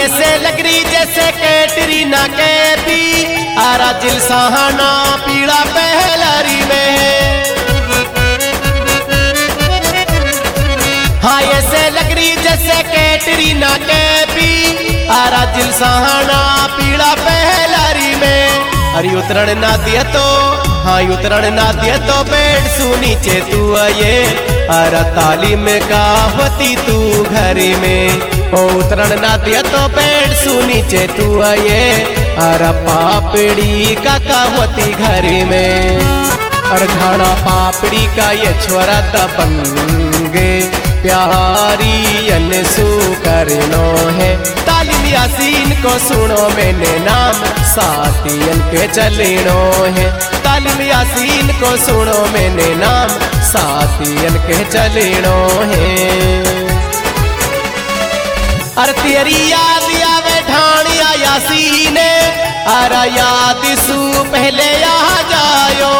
ऐसे लग रही जैसे कैटरीना कैफी, आरा जिल सहाना पीड़ा पहलरी में है। हाँ ऐसे लग रही जैसे कैटरीना कैफी, आरा जिल सहाना पीड़ा पहलरी में। अरे उतरण ना दिया तो, हाँ उतरण ना दिया तो बैठ सु नीचे तू आये, अरे तालीम का होती तू घर में। ओ उतरण ना दिया तो बैठ सु नीचे तू आये, अरे पापड़ी का होती घर में। अरे घाना पापड़ी का ये छोरा दबंगे, प्यारी अनसु करनो है। तालीम यासीन को सुनो मैंने नाम, साथियन के चलेनो है। तालीम यासीन को सुनो मैंने नाम, साथियन के चलेनो है। अरे तेरी याद आवे ढाणिया यासीन, अरे याद सु पहले यहाँ जायो।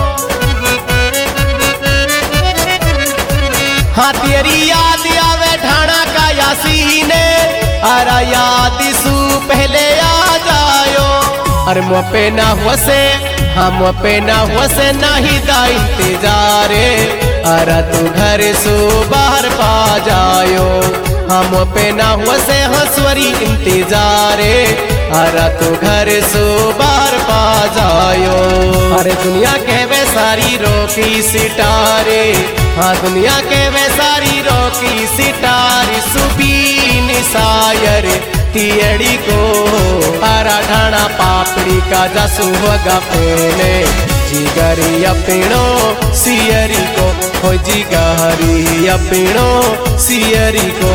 हाँ तेरी याद आवे ढाणा का यासीन, अरे याद सु पहले आ जायो। अरे मुँह पे ना हुआ से, हाँ मुँह पे ना हुआ से नहीं दा इंतजारे, अरे तू घर सु बाहर पा जायो। हाँ मुँह पे ना हुआ से हंसवरी इंतजारे, अरे तू घर सु बाहर पा जायो। अरे दुनिया के वे सारी रोकी सितारे, हाँ दुनिया के वे सारी रोकी सितारी, सुबीन सायर तियड़ी को, आरा ढाणा पापड़ी का जसु होगा पेने। जिगरी अपनो सियरी को, हो जिगरी अपनो सियरी को।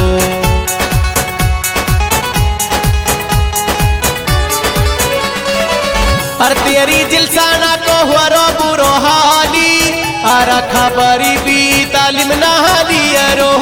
अर तेरी जिलसाना को हुआ रो बुरो हाली, आरा खबरी भी तालीम ना लिया रो।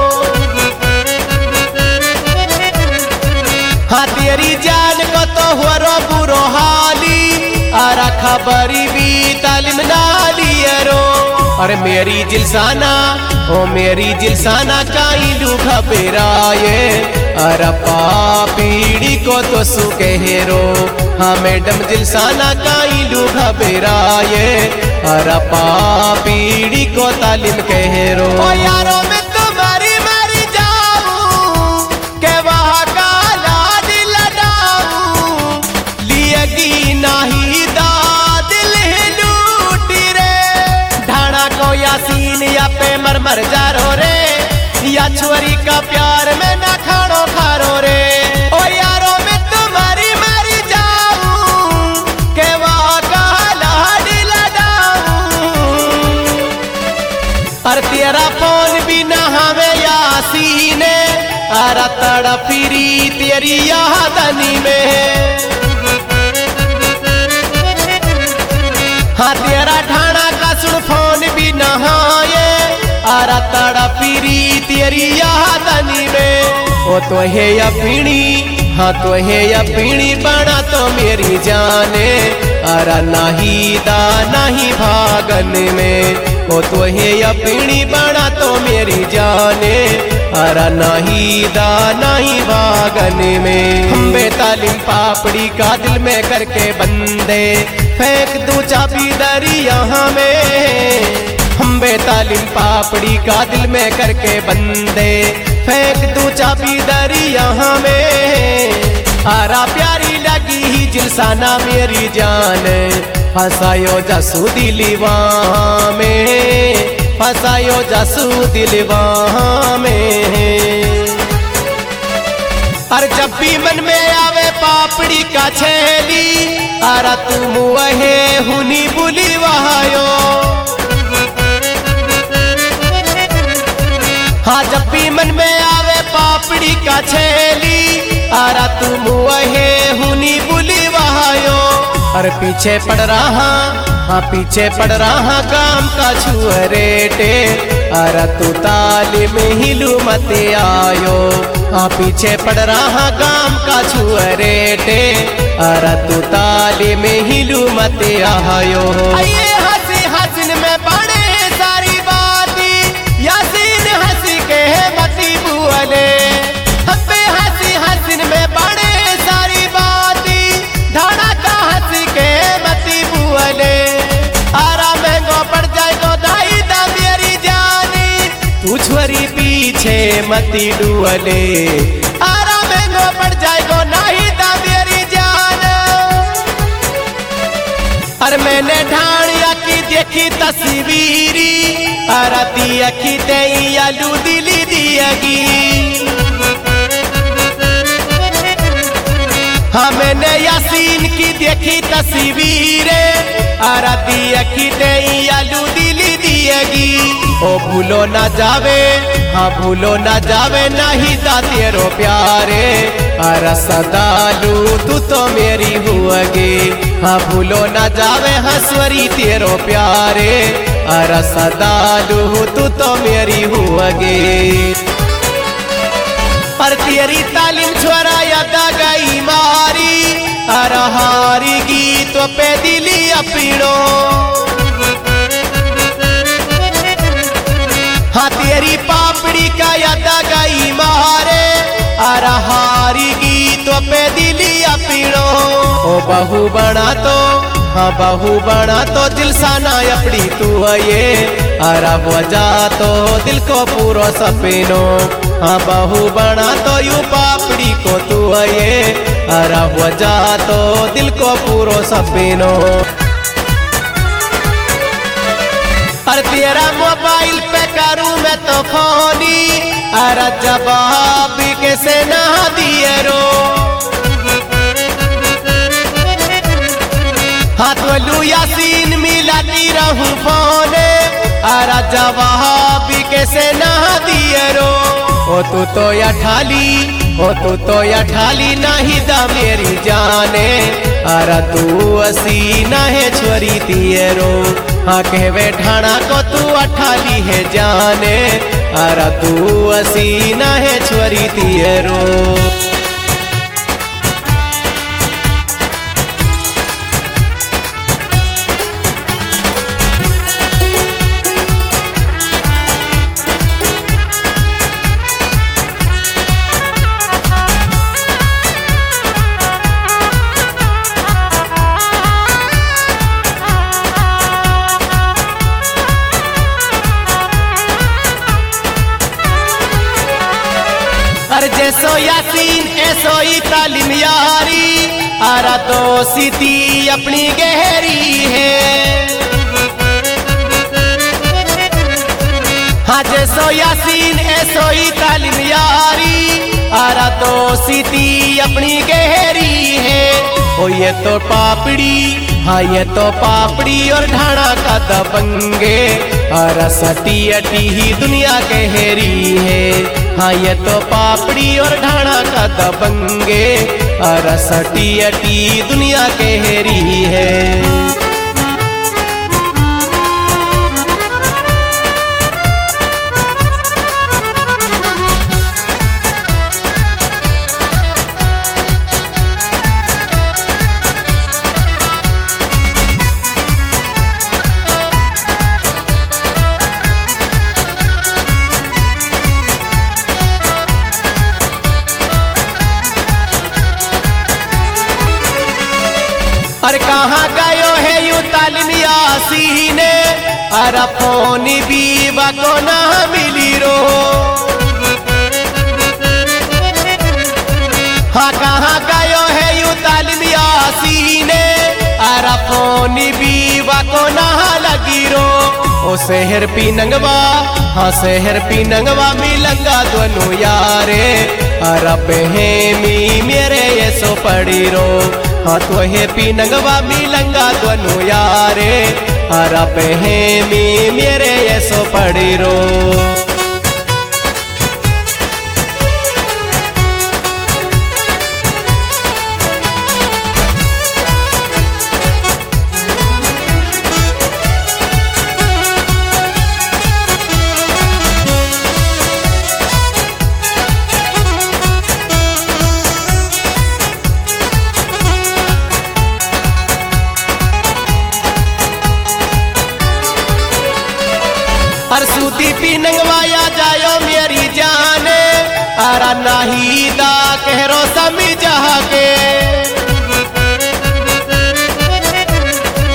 हाँ तेरी जान को तो हुआ रो बुरो हाली, आरा खबरी भी तालीम ना लिया रो। अरे मेरी जिलसाना, ओ मेरी जिलसाना काई लू घबराए, अरे पापीड़ी को तो सु कहेरो। हाँ मैडम जिलसाना काई लू घबराए, अरे पापीड़ी को तालीम कहेरो। ओ यारो मैं तुम्हारी मरी जाऊं, के वहाँ का लाड लडाऊं, लिएगी नहीं दा दिल लूटी रे। ढाणा को यासीन या पे मर मर जा रो रे, या छुरी का प्यार में ना खाड़ो खारो रे। ओ यारो मैं तुम्हारी मरी जाऊं, के वहाँ का लाड लडाऊं। अरे तेरा फोन भी ना हमें यासीन, अरे तड़पी तेरी यादनी में। हाँ तेरा ढाणा का सुन फोन भी नहाए, आरा तड़पी तेरी यादनी में। ओ तो है या पीणी, हाँ तो है या पीणी बना तो मेरी जाने, आरा नहीं दा नहीं भागन में। ओ तो है या पीणी बना तो मेरी जाने, आरा नहीं दा नहीं भागन में। हम बेतालीम पापड़ी का दिल में करके बंदे, फेंक दूं चाबी दरिया में। हम बेतालीम पापड़ी का दिल में करके बंदे, फेंक दूं चाबी दरिया में। आरा प्यारी लगी ही जिलसाना मेरी जान, फसायो जसू दिलवा में, फसायो जसू दिलवा में। और जब भी मन में आवे पापड़ी का छेली, आरा तुम वहे हुनी बुली वहायो। हाँ जब भी मन में आवे पापड़ी का छेली, आरा तुम वहे हुनी बुली वहायो। और पीछे पड़ रहा, हाँ पीछे पड़ रहा काम का छुअरेटे, आरा तू तालीम हिलू मत आयो। हाँ पीछे पड़ रहा काम का छुअरेटे, आरा तू तालीम हिलू मत आयो। ये हंसी हसन में बड़े सारी बाती, यासीन हंसी के मती बुअले, हंसी हसन में तू छोरी पीछे मती डुअले आरा महंगो पड़ जाएगो नहीं ता मेरी जान। और मैंने ढाणिया की देखी तस्वीरी आरती अखी तेई आलू दिली दियगी। हाँ मैंने यासीन की देखी तस्वीरें आरती अखी तेई आलू दिली दियगी। ओ भूलो ना जावे हाँ भूलो ना जावे नहीं ता तेरो प्यारे अरा सदालू तू तो मेरी हुएगी। हाँ भूलो ना जावे हंसवरी तेरो प्यारे अरा सदालू तू तो मेरी हुएगी। पर तेरी तालीम छोरा यादा गई मारी अरा हारी गीत पे दिली अपीड़ो। हाँ तेरी पापड़ी का यादा गई मारे अरा हारी गीत पे दिली अपीड़ो। ओ बहू बना तो हाँ बहू बना तो दिल साना अपनी तू ये अरा वजा तो दिल को पूरा सपनो। हाँ बहू बना तो यू पापड़ी को तू ये अरा वजा तो दिल को पूरा सपनो। और तेरा मोबाइल पे करूं मैं तो फोनी अरे जवाब कैसे ना दिए रो। हाथ वलू यासीन मिलाती रहूं फोने अरे जवाब कैसे ना दिए रो। ओ तू तो या ठाली ओ तू तो या ठाली नहीं दा मेरी जाने अरे तू असी ना है छोरी तियरो। हाँ कहवे ढाणा को तू अठाली है जाने अरे तू असी ना है छोरी तियरो। जैसो यासीन ऐसो ही तालीम यारी आरा तो सीती अपनी गहरी है। हाँ जैसो यासीन ऐसो ही तालीम यारी आरा तो सीती अपनी गहरी है। ओ ये तो पापड़ी हाँ ये तो पापड़ी और ढाणा का दबंगे अरा सटी अटी ही दुनिया गहरी है। हाँ ये तो पापड़ी और ढाणा का दबंगे अरा सटी अटी दुनिया गहरी है। और कहाँ गयो है यू तालीम यासीन अरे फोन बीवा को ना मिली रो। हाँ कहाँ गयो है यू तालीम यासीन अरे फोन बीवा को ना लगी रो। ओ शहर पी नंगवा हाँ शहर पी नंगवा मिलंगा दोनों यारे अरे बहेमी मेरे ये सो पड़ी रो। हाँ तो है पी नंगवा मिलंगा दोनों यारे अरे बहेमी मेरे ये सो पड़ी रो। हर सूती पी नंगवाया जायो मेरी जाने अरा नहीं दा कहरो समझा के।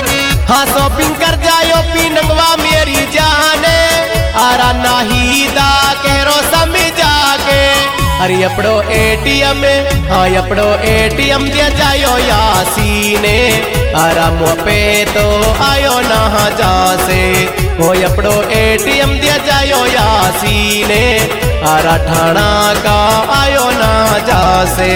हाँ शॉपिंग कर जायो पी नंगवा मेरी जाने अरा नहीं दा अरे अपड़ो एटीएम हाँ अपड़ो एटीएम दिया जायो यासीने अरा मुँह पे तो आयो ना जासे वो अपड़ो एटीएम दिया जायो यासीने अरा ठाणा का आयो ना जासे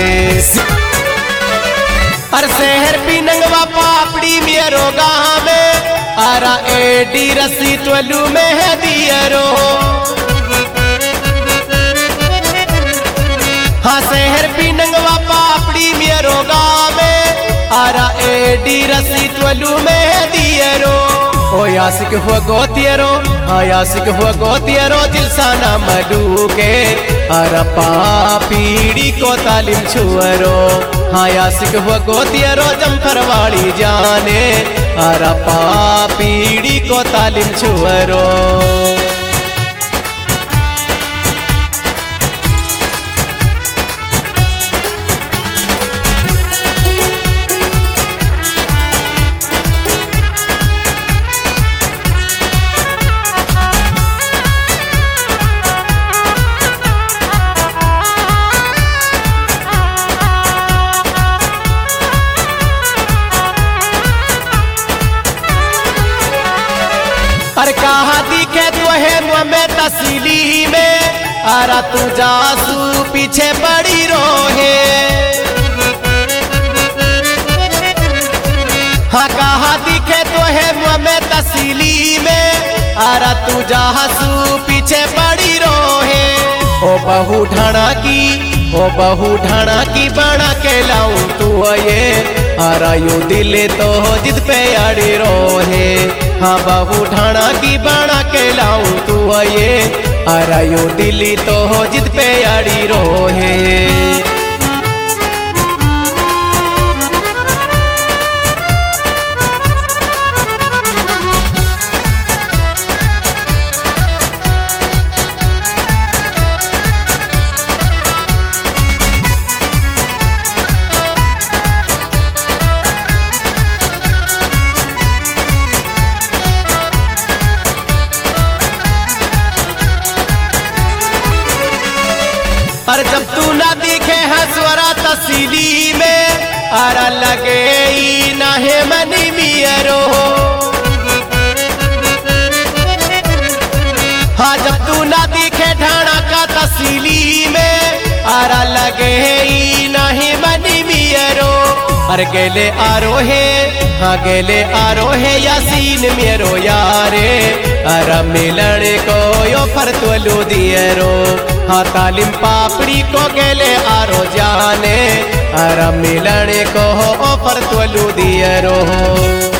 अर शहर पिनंगवा पापड़ी मेरो गाँव में अरा एडी रसी त्वलू में है दियरो हाँ शहर पिनंगवा पापड़ी मेरो गाँव में आरा एडी रसी त्वलू में दियरो ओ यासिक हुआ गोतियरो हाँ यासिक हुआ गोतियरो दिलसाना मलू के आरा पापीड़ी को तालिम छुअरो हाँ यासिक हुआ गोतियरो जमखरवाड़ी जाने आरा पापीड़ी को तालिम छुअरो अरे कहाँ दिखे तो है मुँह में तस्ली में अरा तू जासू पीछे पड़ी रोहे हाँ कहाँ दिखे तो है मुँह में तस्ली में अरा तू जासू पीछे पड़ी रोहे ओ बहू ढाणा की बना के लाऊं तू ये अरा यू दिल तो जिद पे अड़ी रोहे हाँ बहू ढाणा की बना के लाऊं तू ये अरा यू दिल तो जिद पे अड़ी रोहे पर जब तू ना दिखे हसवरा तस्ली में अरा लगे ही ना है मनी मियरो हाँ जब तू ना दिखे ढाणा का तस्ली में अरा लगे ही ना है मनी मियरो अरे गेले आरोहे हाँ गेले आरोहे यासीन मेरो यारे अरा मिलन को यो पर त्वलू दियरो हाँ तालिम पापड़ी को गेले आरो जाने अरा मिलन को हो पर त्वलू दियरो।